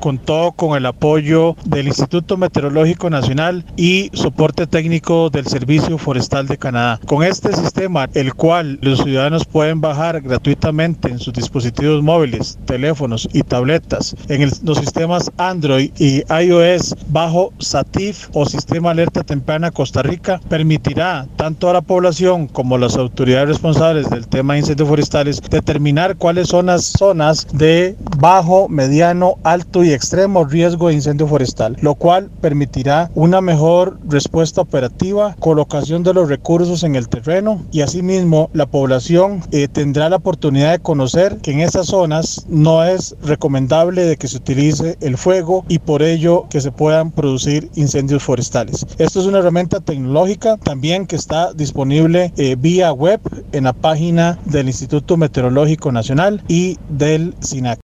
contó con el apoyo del Instituto Meteorológico Nacional y soporte técnico del Servicio Forestal de Canadá. Con este sistema, el cual los ciudadanos pueden bajar gratuitamente en sus dispositivos móviles, teléfonos y tabletas, en los sistemas Android y iOS bajo SATIF o Sistema Alerta Temprana Costa Rica, permitirá tanto a la población como a las autoridades responsables del tema de incendios forestales determinar cuáles son las zonas de bajo, mediano, alto y extremo riesgo de incendio forestal, lo cual permitirá una mejor respuesta operativa, colocación de los recursos en el terreno y asimismo la población tendrá la oportunidad de conocer que en esas zonas no es recomendable de que se utilice el fuego y por ello que se puedan producir incendios forestales. Esto es una herramienta tecnológica también que está disponible vía web en la página del Instituto Meteorológico Nacional y del SINAC.